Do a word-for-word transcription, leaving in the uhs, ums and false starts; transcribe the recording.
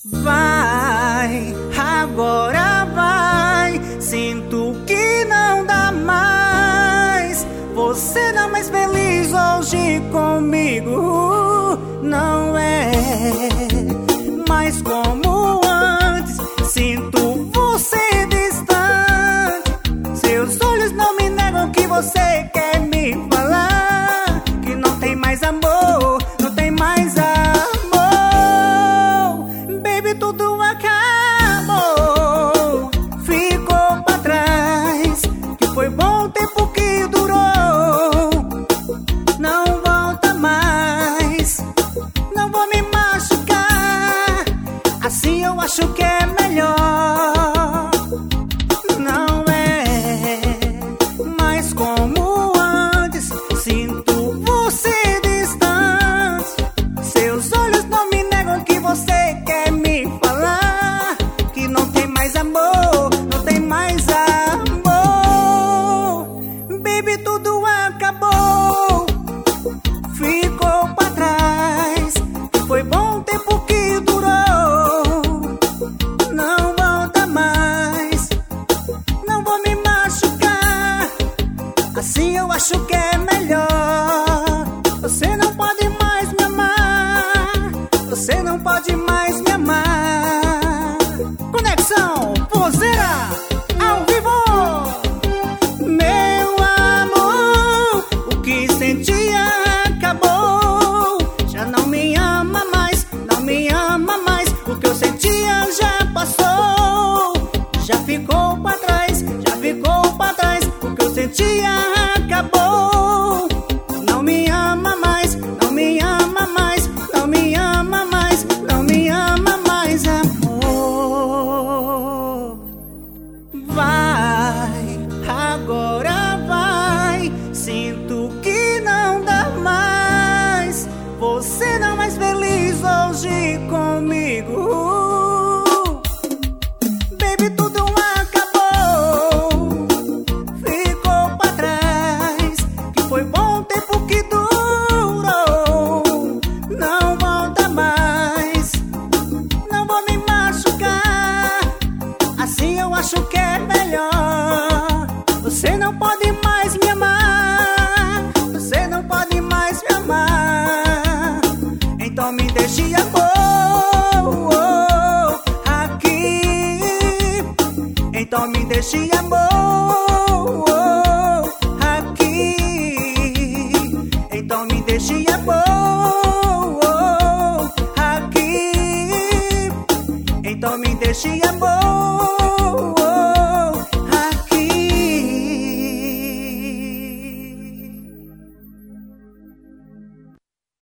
Vai, agora vai. Sinto que não dá mais. Você não é mais feliz hoje comigo. Não é mais como antes. Sinto você distante. Seus olhos não me negam que você quer me falar. Que não tem mais amor, não tem mais amor. Baby, tudo acabou. Ficou pra trás. Que foi bom o tempo que durou. Não volta mais. Não vou me machucar. Assim eu acho que é melhor. Não é mais como antes. Sinto você distante. Seus olhos não me negam que você quer me falar. Que não tem mais amor, não tem mais amor. Baby, tudo acabou. Ficou pra trás. Foi bom o tempo que durou. Não volta mais. Não vou me machucar. Assim eu acho que é melhor. Você não pode mais me amar. Você não pode mais me amar. Conexão Forrozeira ao vivo. Meu amor, o que sentia acabou. Já não me ama mais, não me ama mais. O que eu sentia já passou. Já ficou pra trás, já ficou pra trás. O que eu sentia acabou. Não me ama mais, não me ama mais. Não me ama mais, não me ama mais, amor. Vai, agora vai. Sinto que não dá mais. Você não é mais feliz hoje comigo. Baby, tudo acabou. Ficou pra trás. Que foi bom o tempo que durou. Não volta mais. Não vou me machucar. Assim eu acho que é melhor. Você não pode mais me amar. Você não pode mais me amar. Então me deixe amor aqui. Então me deixe amor aqui. Então me deixe amor aqui. Então me deixe amor